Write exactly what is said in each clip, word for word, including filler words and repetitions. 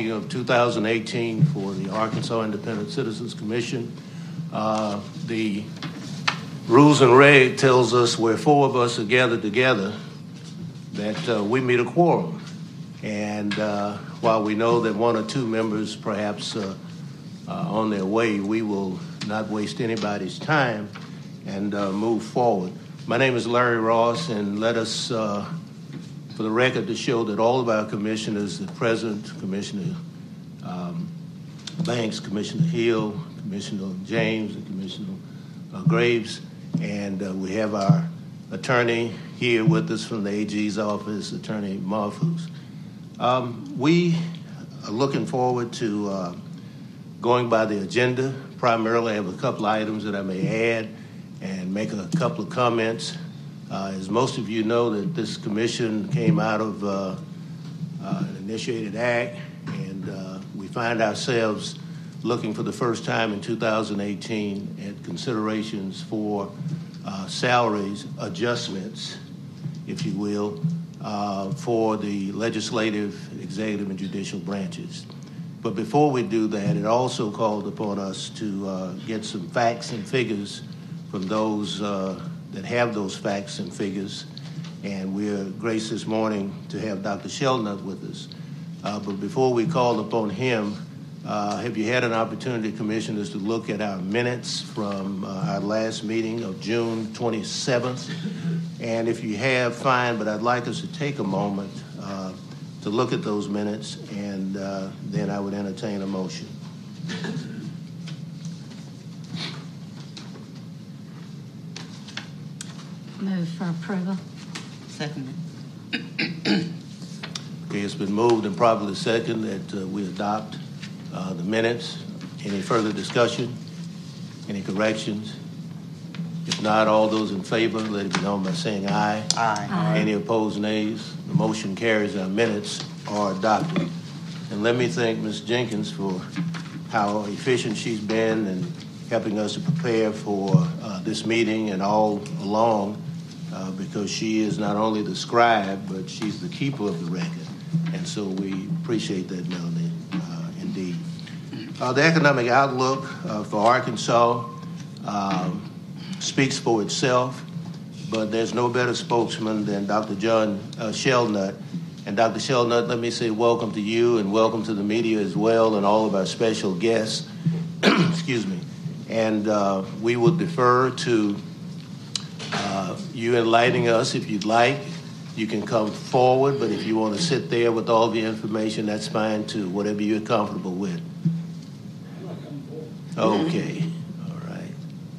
meeting of two thousand eighteen for the Arkansas Independent Citizens Commission. Uh, the rules and reg tells us where four of us are gathered together that uh, we meet a quorum. And uh, while we know that one or two members perhaps uh, uh, on their way, we will not waste anybody's time and uh, move forward. My name is Larry Ross, and let us, uh, for the record, to show that all of our commissioners, the President, Commissioner um, Banks, Commissioner Hill, Commissioner James, and Commissioner uh, Graves, and uh, we have our attorney here with us from the A G's office, Attorney Mahfouz. Um, we are looking forward to uh, going by the agenda. Primarily, I have a couple of items that I may add and make a couple of comments. Uh, as most of you know, that this commission came out of uh, uh, an initiated act, and uh, we find ourselves looking for the first time in two thousand eighteen at considerations for uh, salaries adjustments, if you will, uh, for the legislative, executive, and judicial branches. But before we do that, it also called upon us to uh, get some facts and figures from those uh, that have those facts and figures. And we're graced this morning to have Doctor Shelnut with us. Uh, but before we call upon him, uh, have you had an opportunity, Commissioners, to look at our minutes from uh, our last meeting of June twenty-seventh? And if you have, fine, but I'd like us to take a moment uh, to look at those minutes, and uh, then I would entertain a motion. Move for approval. Second. Okay, it's been moved and probably second that uh, we adopt uh, the minutes. Any further discussion? Any corrections? If not, all those in favor, let it be known by saying aye. Aye. Aye. Any opposed, nays? The motion carries. Our minutes are adopted. And let me thank Miz Jenkins for how efficient she's been in helping us to prepare for uh, this meeting and all along, uh, because she is not only the scribe, but she's the keeper of the record. And so we appreciate that, Melanie, uh, indeed. Uh, the economic outlook uh, for Arkansas um, speaks for itself, but there's no better spokesman than Doctor John uh, Shelnut. And Doctor Shelnut, let me say welcome to you and welcome to the media as well and all of our special guests. Excuse me. And uh, we will defer to uh, you enlightening us if you'd like. You can come forward, but if you want to sit there with all the information, that's fine too, whatever you're comfortable with. Okay. All right.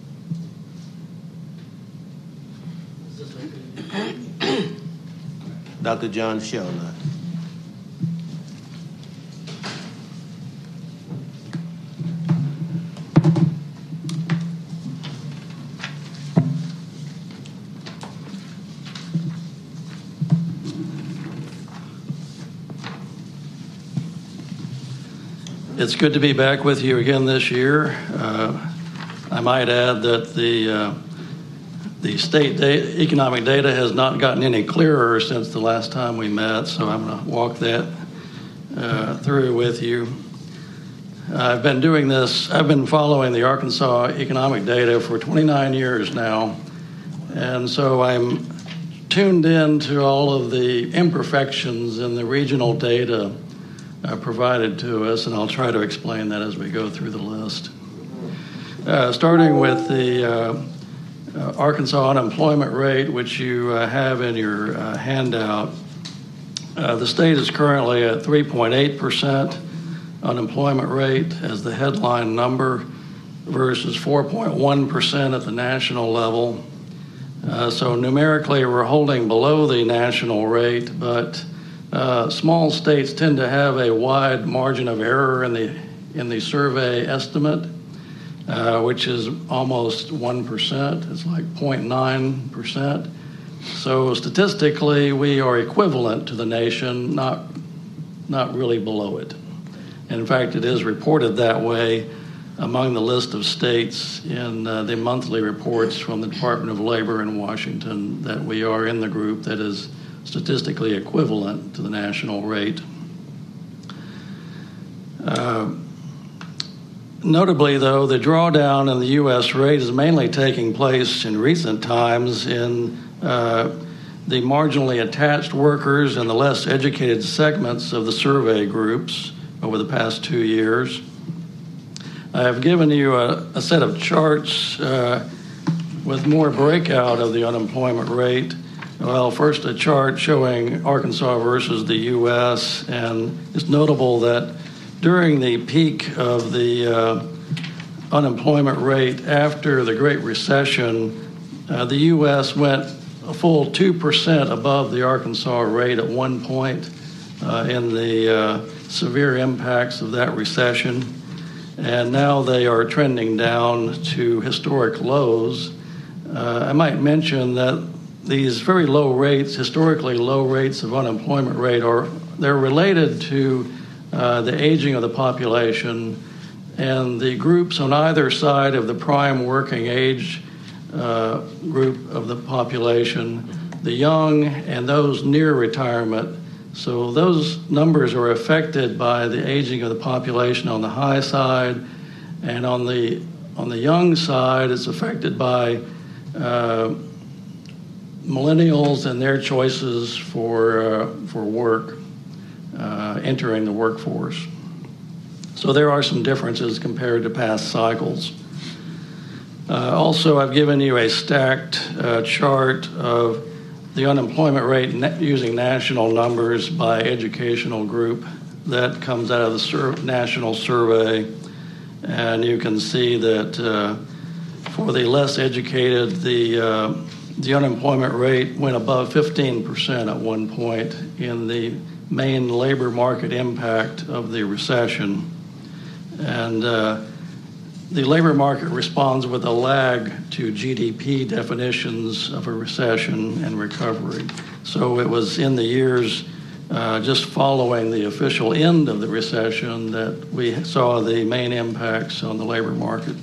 Doctor John Shelnut. It's good to be back with you again this year. Uh, I might add that the uh, the state da- economic data has not gotten any clearer since the last time we met, so I'm going to walk that uh, through with you. I've been doing this, I've been following the Arkansas economic data for twenty-nine years now, and so I'm tuned in to all of the imperfections in the regional data Uh, provided to us, and I'll try to explain that as we go through the list. Uh, starting with the uh, uh, Arkansas unemployment rate, which you uh, have in your uh, handout. Uh, the state is currently at three point eight percent unemployment rate as the headline number versus four point one percent at the national level. Uh, so numerically, we're holding below the national rate, but Uh, small states tend to have a wide margin of error in the in the survey estimate, uh, which is almost one percent. It's like zero point nine percent. So statistically, we are equivalent to the nation, not not really below it. And in fact, it is reported that way among the list of states in uh, the monthly reports from the Department of Labor in Washington, that we are in the group that is statistically equivalent to the national rate. Uh, Notably, though, the drawdown in the U S rate is mainly taking place in recent times in uh, the marginally attached workers and the less educated segments of the survey groups over the past two years. I have given you a, a set of charts uh, with more breakout of the unemployment rate. Well, first a chart showing Arkansas versus the U S, and it's notable that during the peak of the uh, unemployment rate after the Great Recession, uh, the U S went a full two percent above the Arkansas rate at one point uh, in the uh, severe impacts of that recession. And now they are trending down to historic lows. Uh, I might mention that these very low rates, historically low rates of unemployment rate, are they're related to Uh, the aging of the population, and the groups on either side of the prime working age uh, group of the population, the young and those near retirement. So those numbers are affected by the aging of the population on the high side, and on the on the young side, it's affected by uh, millennials and their choices for uh, for work. Uh, entering the workforce. So there are some differences compared to past cycles. Uh, also, I've given you a stacked uh, chart of the unemployment rate na- using national numbers by educational group. That comes out of the sur- national survey, and you can see that uh, for the less educated, the uh, the unemployment rate went above fifteen percent at one point in the main labor market impact of the recession. And uh, the labor market responds with a lag to G D P definitions of a recession and recovery. So it was in the years uh, just following the official end of the recession that we saw the main impacts on the labor market.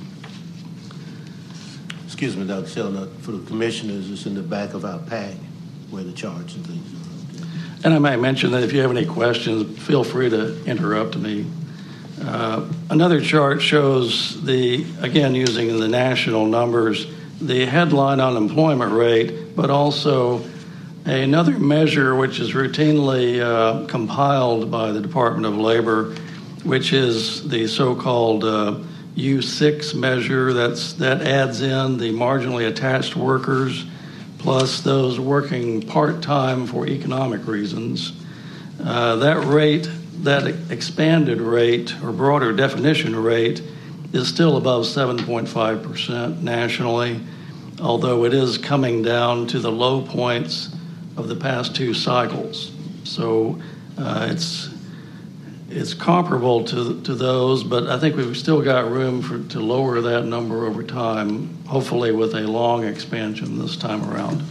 Excuse me, Doctor Sheldon, for the commissioners, it's in the back of our pack where the charts and things are. And I might mention that if you have any questions, feel free to interrupt me. Uh, another chart shows the, again, using the national numbers, the headline unemployment rate, but also another measure which is routinely uh, compiled by the Department of Labor, which is the so-called uh, U six measure. That's, that adds in the marginally attached workers plus those working part-time for economic reasons. Uh, that rate, that expanded rate or broader definition rate, is still above seven point five percent nationally, although it is coming down to the low points of the past two cycles. So uh, it's it's comparable to to those, but I think we've still got room for to lower that number over time, hopefully with a long expansion this time around.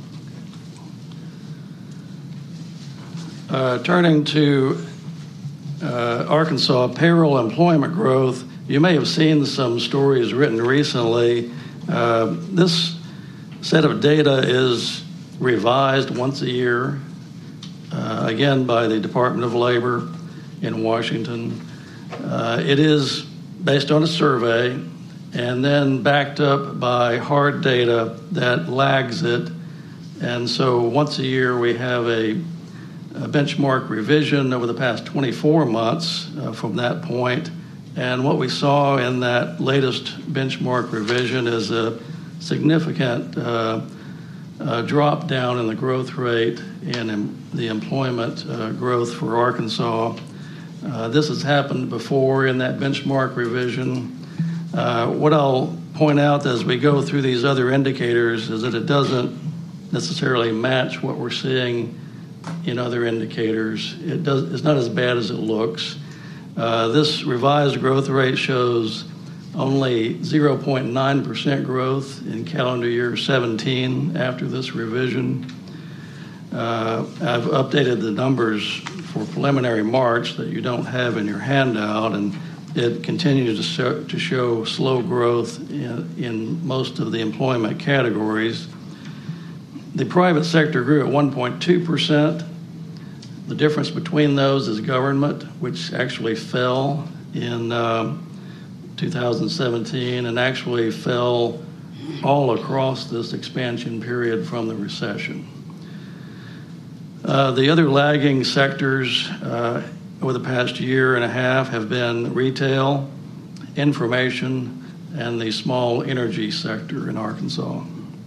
Uh, turning to uh, Arkansas payroll employment growth, you may have seen some stories written recently. Uh, this set of data is revised once a year, uh, again by the Department of Labor in Washington. Uh, it is based on a survey and then backed up by hard data that lags it. And so once a year we have a, a benchmark revision over the past twenty-four months uh, from that point. And what we saw in that latest benchmark revision is a significant uh, uh, drop down in the growth rate and in the employment uh, growth for Arkansas. Uh, this has happened before in that benchmark revision. Uh, what I'll point out as we go through these other indicators is that it doesn't necessarily match what we're seeing in other indicators. It does, it's not as bad as it looks. Uh, this revised growth rate shows only zero point nine percent growth in calendar year seventeen after this revision. Uh, I've updated the numbers for preliminary March that you don't have in your handout, and it continues to show, to show slow growth in, in most of the employment categories. The private sector grew at one point two percent. The difference between those is government, which actually fell in um, two thousand seventeen and actually fell all across this expansion period from the recession. Uh, the other lagging sectors uh, over the past year and a half have been retail, information, and the small energy sector in Arkansas.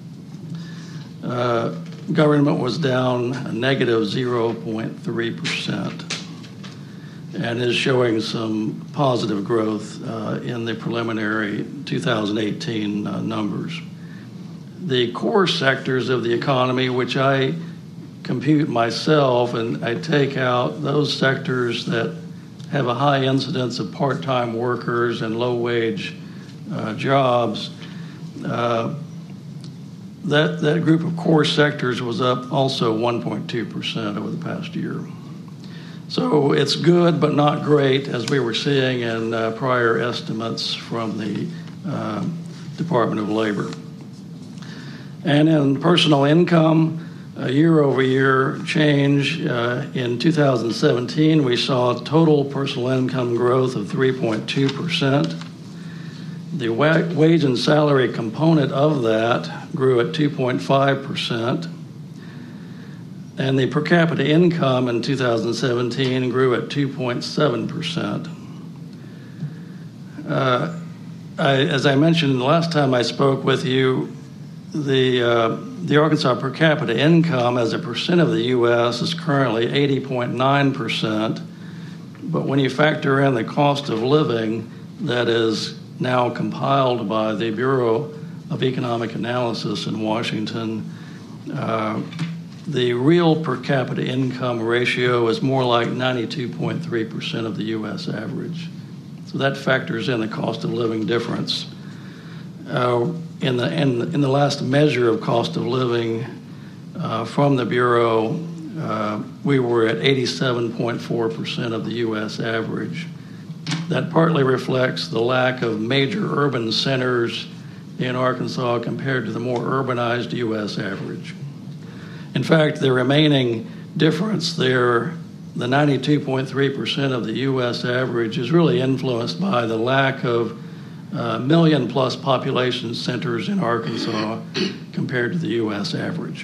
Uh, government was down a negative zero point three percent and is showing some positive growth uh, in the preliminary two thousand eighteen uh, numbers. The core sectors of the economy, which I compute myself, and I take out those sectors that have a high incidence of part-time workers and low-wage uh, jobs, uh, that, that group of core sectors was up also one point two percent over the past year. So it's good but not great, as we were seeing in uh, prior estimates from the uh, Department of Labor. And in personal income, a year-over-year change, uh, in two thousand seventeen, we saw total personal income growth of three point two percent. The wa- wage and salary component of that grew at two point five percent. And the per capita income in two thousand seventeen grew at two point seven percent. Uh, I, as I mentioned the last time I spoke with you, the uh, the Arkansas per capita income as a percent of the U S is currently eighty point nine percent, but when you factor in the cost of living that is now compiled by the Bureau of Economic Analysis in Washington, uh, the real per capita income ratio is more like ninety-two point three percent of the U S average. So that factors in the cost of living difference. Uh, in the in, in the last measure of cost of living uh, from the Bureau, uh, we were at eighty-seven point four percent of the U S average. That partly reflects the lack of major urban centers in Arkansas compared to the more urbanized U S average. In fact, the remaining difference there, the ninety-two point three percent of the U S average, is really influenced by the lack of uh, million-plus population centers in Arkansas compared to the U S average.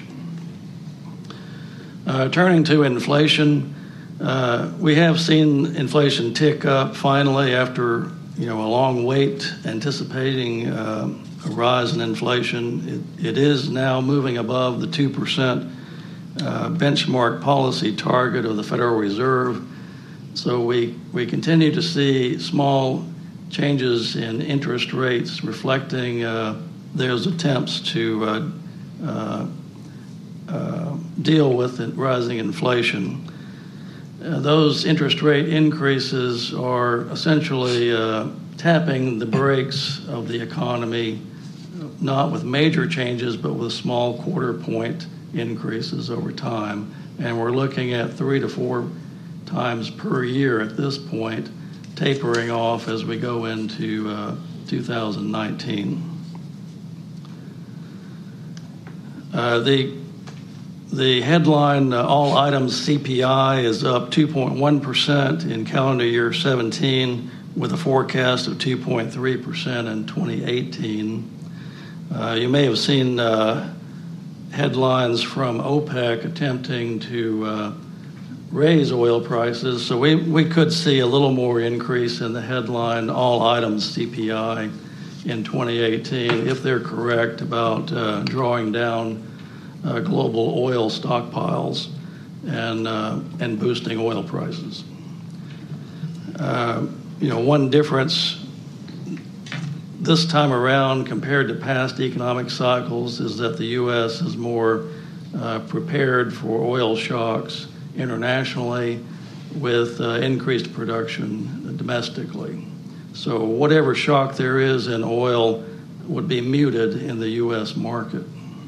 Uh, turning to inflation, uh, we have seen inflation tick up finally after you know a long wait anticipating uh, a rise in inflation. It, it is now moving above the two percent Uh, benchmark policy target of the Federal Reserve. So we, we continue to see small changes in interest rates reflecting uh, those attempts to uh, uh, uh, deal with rising inflation. Uh, those interest rate increases are essentially uh, tapping the brakes of the economy, not with major changes, but with small quarter point increases over time, and we're looking at three to four times per year at this point, tapering off as we go into uh, two thousand nineteen. Uh, the the headline uh, all items C P I is up two point one percent in calendar year seventeen, with a forecast of two point three percent in twenty eighteen. Uh, you may have seen uh, headlines from OPEC attempting to uh, raise oil prices, so we, we could see a little more increase in the headline all items C P I in twenty eighteen if they're correct about uh, drawing down uh, global oil stockpiles and uh, and boosting oil prices. Uh, you know, one difference this time around compared to past economic cycles is that the U S is more uh, prepared for oil shocks internationally with uh, increased production domestically. So whatever shock there is in oil would be muted in the U S market.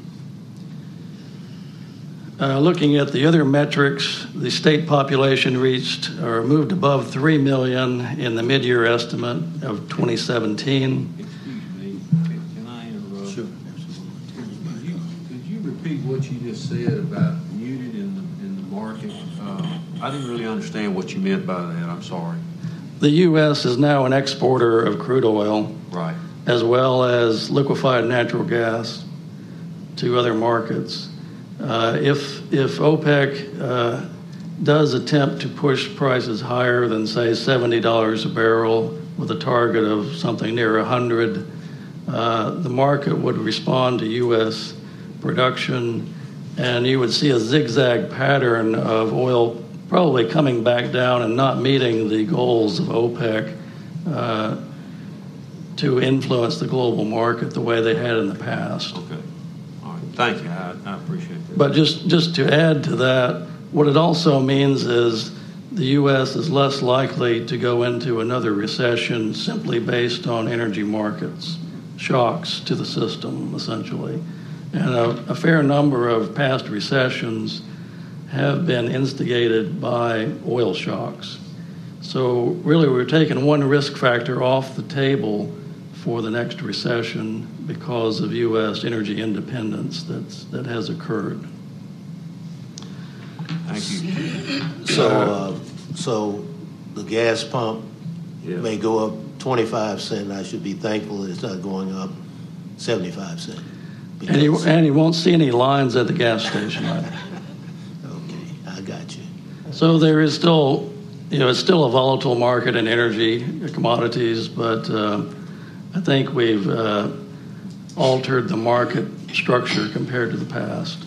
Uh, looking at the other metrics, the state population reached or moved above three million in the mid-year estimate of twenty seventeen. Repeat what you just said about muted in the in the market. Uh, I didn't really understand what you meant by that. I'm sorry. The U S is now an exporter of crude oil, Right. as well as liquefied natural gas to other markets. Uh, if if OPEC uh, does attempt to push prices higher than, say, seventy dollars a barrel with a target of something near one hundred, uh, the market would respond to U S production, and you would see a zigzag pattern of oil probably coming back down and not meeting the goals of OPEC uh, to influence the global market the way they had in the past. Okay. All right. Thank you. I, I appreciate that. But just, just to add to that, what it also means is the U S is less likely to go into another recession simply based on energy markets, shocks to the system, essentially. And a, a fair number of past recessions have been instigated by oil shocks. So really we're taking one risk factor off the table for the next recession because of U S energy independence that's, that has occurred. Thank you. So, uh, so the gas pump Yeah. may go up twenty-five cents. I should be thankful that it's not going up seventy-five cents. And you, and you won't see any lines at the gas station. Right? Okay, I got you. So there is still, you know, it's still a volatile market in energy commodities, but uh, I think we've uh, altered the market structure compared to the past.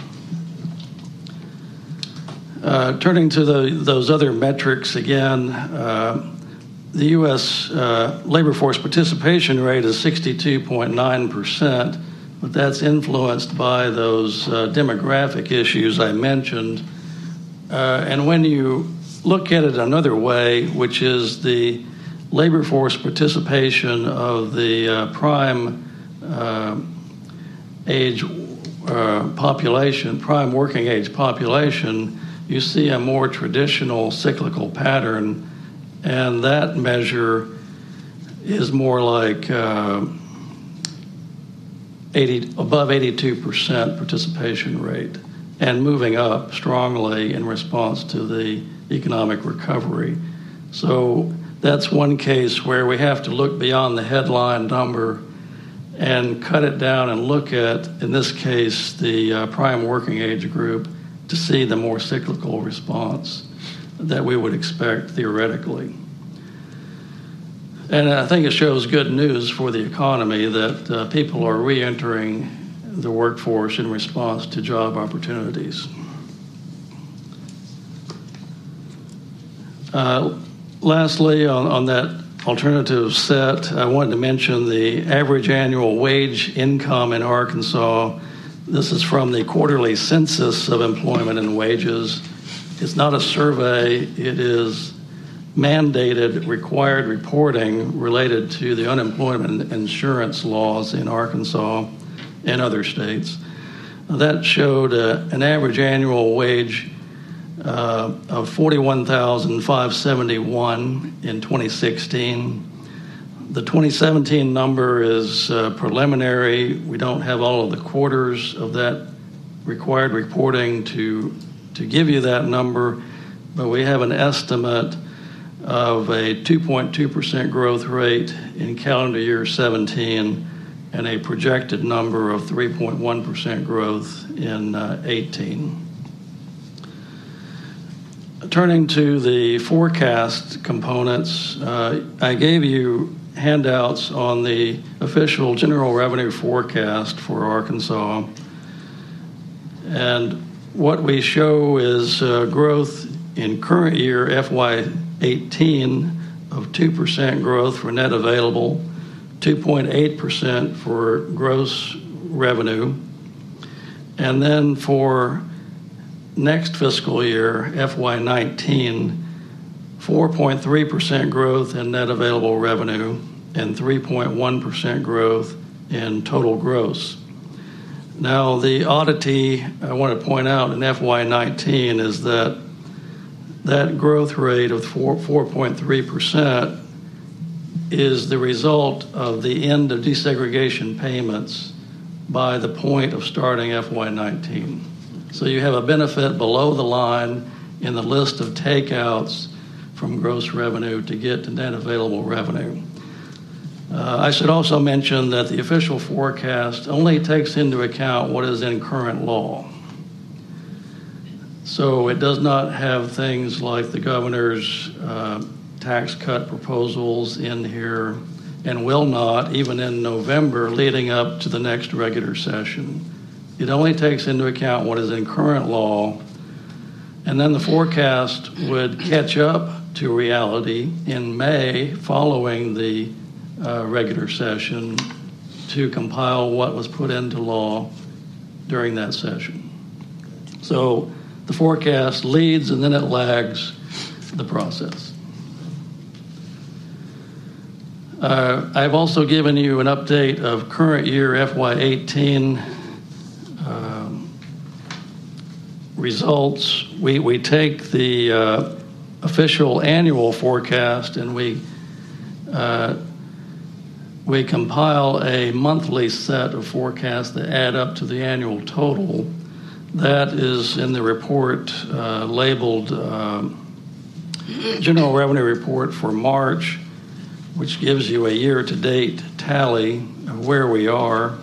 Uh, turning to the, those other metrics again, uh, the U S uh, labor force participation rate is sixty-two point nine percent, but that's influenced by those uh, demographic issues I mentioned. Uh, and when you look at it another way, which is the labor force participation of the uh, prime uh, age uh, population, prime working age population, you see a more traditional cyclical pattern, and that measure is more like uh, eighty, above eighty-two percent participation rate, and moving up strongly in response to the economic recovery. So that's one case where we have to look beyond the headline number and cut it down and look at, in this case, the uh, prime working age group to see the more cyclical response that we would expect theoretically. And I think it shows good news for the economy that uh, people are re-entering the workforce in response to job opportunities. Uh, lastly, on, on that alternative set, I wanted to mention the average annual wage income in Arkansas. This is from the quarterly census of employment and wages. It's not a survey, it is mandated required reporting related to the unemployment insurance laws in Arkansas and other states. That showed uh, an average annual wage uh, of forty-one thousand five hundred seventy-one dollars in twenty sixteen. The twenty seventeen number is uh, preliminary. We don't have all of the quarters of that required reporting to to give you that number, but we have an estimate of a two point two percent growth rate in calendar year seventeen and a projected number of three point one percent growth in uh, eighteen. Turning to the forecast components, uh, I gave you handouts on the official general revenue forecast for Arkansas. And what we show is uh, growth in current year F Y eighteen of two percent growth for net available, two point eight percent for gross revenue. And then for next fiscal year, F Y nineteen, four point three percent growth in net available revenue and three point one percent growth in total gross. Now, the oddity I want to point out in F Y nineteen is that that growth rate of four point three percent is the result of the end of desegregation payments by the point of starting F Y nineteen. So you have a benefit below the line in the list of takeouts from gross revenue to get to net available revenue. Uh, I should also mention that the official forecast only takes into account what is in current law. So it does not have things like the governor's uh, tax cut proposals in here, and will not, even in November leading up to the next regular session. It only takes into account what is in current law, and then the forecast would catch up to reality in May following the uh, regular session to compile what was put into law during that session. So the forecast leads and then it lags the process. Uh, I've also given you an update of current year F Y eighteen um, results. We, we take the uh, official annual forecast and we uh, we compile a monthly set of forecasts that add up to the annual total. That is in the report uh, labeled uh, General Revenue Report for March, which gives you a year-to-date tally of where we are.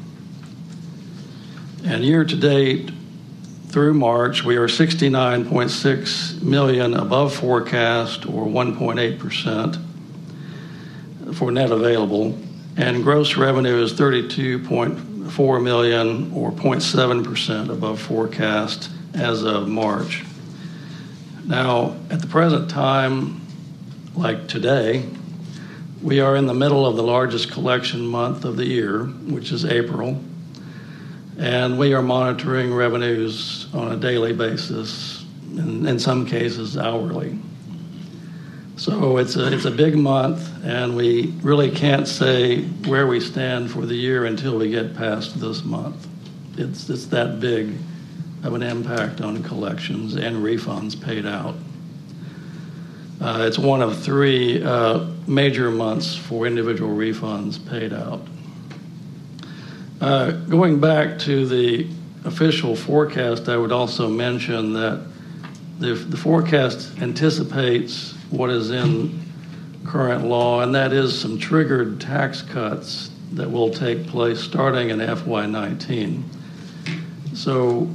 And year-to-date through March, we are sixty-nine point six million dollars above forecast, or one point eight percent for net available, and gross revenue is thirty-two point four million dollars, or zero point seven percent above forecast as of March. Now, at the present time, like today, we are in the middle of the largest collection month of the year, which is April, and we are monitoring revenues on a daily basis, and in some cases hourly. So it's a, it's a big month, and we really can't say where we stand for the year until we get past this month. It's, it's that big of an impact on collections and refunds paid out. Uh, it's one of three uh, major months for individual refunds paid out. Uh, going back to the official forecast, I would also mention that the, the forecast anticipates what is in current law, and that is some triggered tax cuts that will take place starting in F Y nineteen. So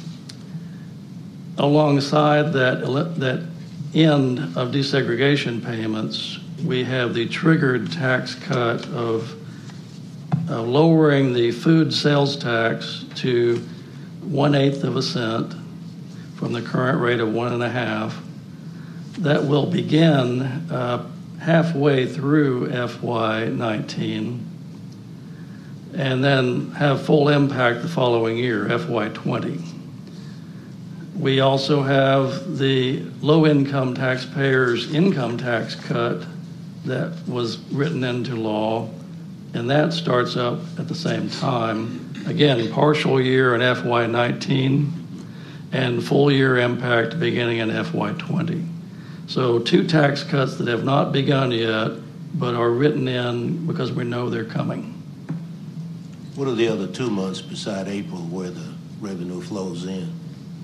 alongside that, that end of desegregation payments, we have the triggered tax cut of uh, lowering the food sales tax to one-eighth of a cent from the current rate of one and a half. That will begin uh, halfway through F Y nineteen and then have full impact the following year, F Y twenty. We also have the low-income taxpayers' income tax cut that was written into law, and that starts up at the same time. Again, partial year in F Y nineteen and full year impact beginning in F Y twenty. So two tax cuts that have not begun yet, but are written in because we know they're coming. What are the other two months beside April where the revenue flows in?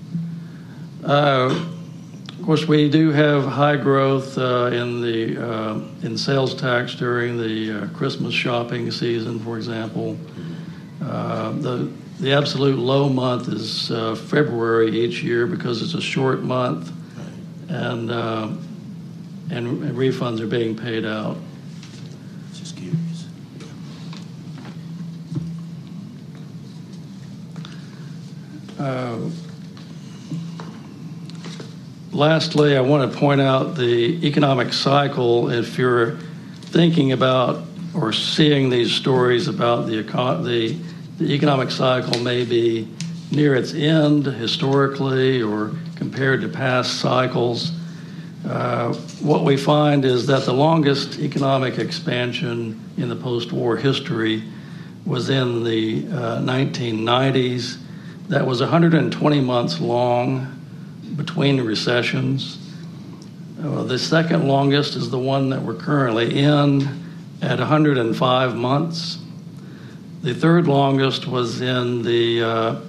Uh, of course, we do have high growth uh, in the uh, in sales tax during the uh, Christmas shopping season, for example. Uh, the the absolute low month is uh, February each year because it's a short month, and uh, and, and refunds are being paid out. Just curious. Uh, Lastly, I want to point out the economic cycle. If you're thinking about or seeing these stories about the, econ- the, the economic cycle may be near its end historically or compared to past cycles, uh, what we find is that the longest economic expansion in the post-war history was in the uh, nineteen nineties. That was one hundred twenty months long between recessions. Uh, the second longest is the one that we're currently in at one hundred five months. The third longest was in the uh,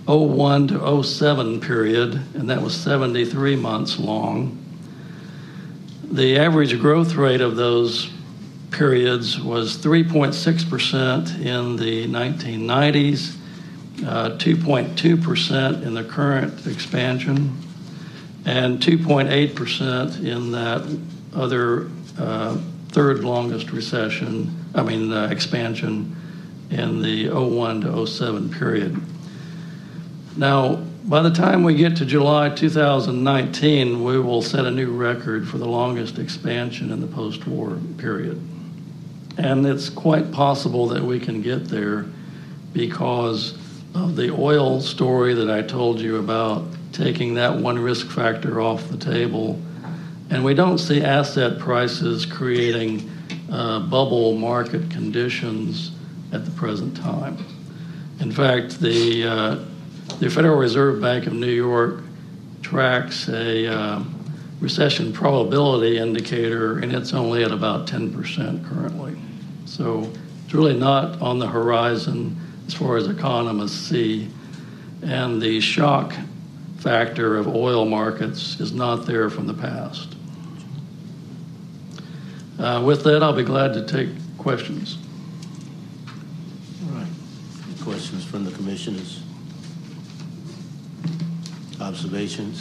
oh one to oh seven period, and that was seventy-three months long. The average growth rate of those periods was three point six percent in the nineteen nineties, uh, two point two percent in the current expansion, and two point eight percent in that other uh, third longest recession, I mean uh, expansion in the oh one to oh seven period. Now, by the time we get to July two thousand nineteen, we will set a new record for the longest expansion in the post-war period. And it's quite possible that we can get there because of the oil story that I told you about, taking that one risk factor off the table. And we don't see asset prices creating uh, bubble market conditions at the present time. In fact, the uh, the Federal Reserve Bank of New York tracks a uh, recession probability indicator, and it's only at about ten percent currently. So it's really not on the horizon as far as economists see. And the shock factor of oil markets is not there from the past. Uh, with that, I'll be glad to take questions. All right. Any questions from the commissioners? Observations?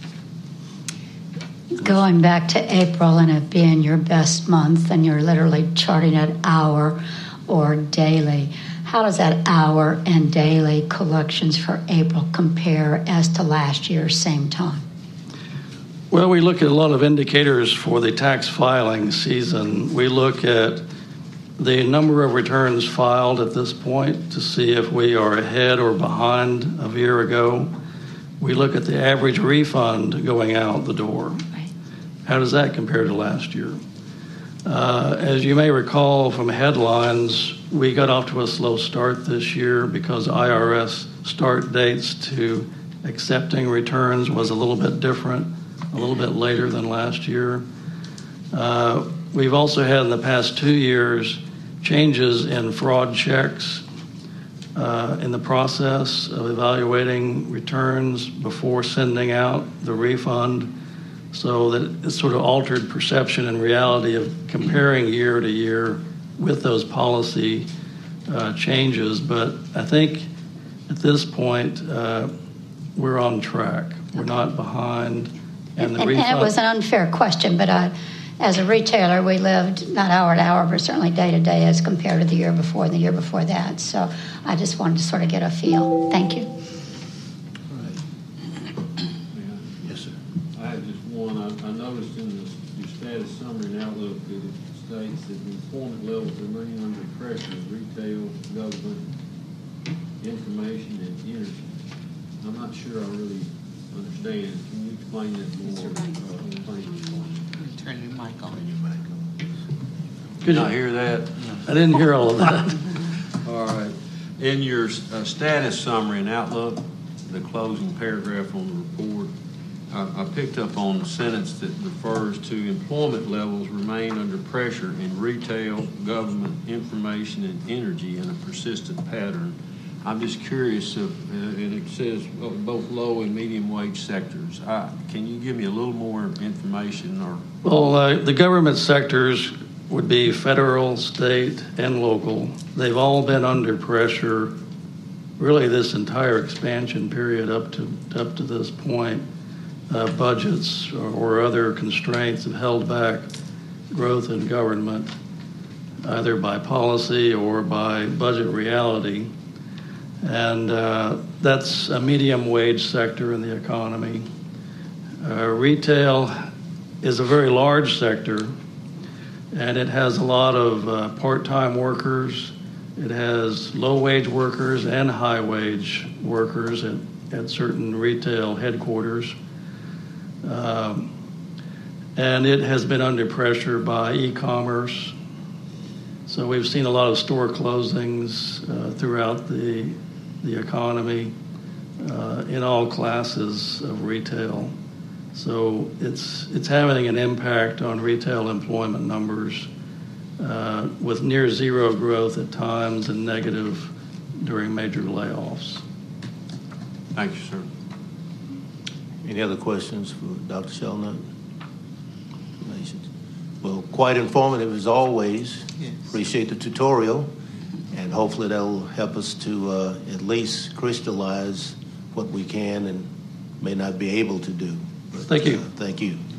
Going back to April and it being your best month, and you're literally charting it hour or daily, how does that hour and daily collections for April compare as to last year's same time? Well, we look at a lot of indicators for the tax filing season. We look at the number of returns filed at this point to see if we are ahead or behind of a year ago. We look at the average refund going out the door. Right. How does that compare to last year? Uh, as you may recall from headlines, we got off to a slow start this year because I R S start dates to accepting returns was a little bit different, a little bit later than last year. Uh, we've also had in the past two years changes in fraud checks uh, in the process of evaluating returns before sending out the refund, so that it's sort of altered perception and reality of comparing year to year with those policy uh, changes. But I think at this point, uh, we're on track. We're not behind. And, the and, refund- and it was an unfair question, but I, as a retailer, we lived not hour to hour, but certainly day to day as compared to the year before and the year before that. So I just wanted to sort of get a feel. Thank you. All right. Yes, sir. I have just one. I, I noticed in the, your status summary and outlook that it states that employment levels remain under pressure in retail, government, information, and energy. I'm not sure I really understand. Can you explain that more? Uh, thank you. Turn your mic on. Could Did you- I hear that? I didn't hear all of that. All right. In your uh, status summary and outlook, the closing paragraph on the report, I, I picked up on the sentence that refers to employment levels remain under pressure in retail, government, information, and energy in a persistent pattern. I'm just curious if, uh, and it says uh, both low and medium wage sectors. I, can you give me a little more information? Or Well, uh, the government sectors would be federal, state, and local. They've all been under pressure really this entire expansion period up to up to this point. Uh, budgets or, or other constraints have held back growth in government, either by policy or by budget reality. And uh, that's a medium wage sector in the economy. Uh, retail is a very large sector, and it has a lot of uh, part-time workers. It has low-wage workers and high-wage workers at, at certain retail headquarters. Um, and it has been under pressure by e-commerce. So we've seen a lot of store closings uh, throughout the the economy uh, in all classes of retail. So it's it's having an impact on retail employment numbers uh, with near zero growth at times and negative during major layoffs. Thank you, sir. Any other questions for Doctor Shelnut? Well, quite informative as always. Yes. Appreciate the tutorial, and hopefully that'll help us to uh, at least crystallize what we can and may not be able to do. But, Thank you. Uh, thank you.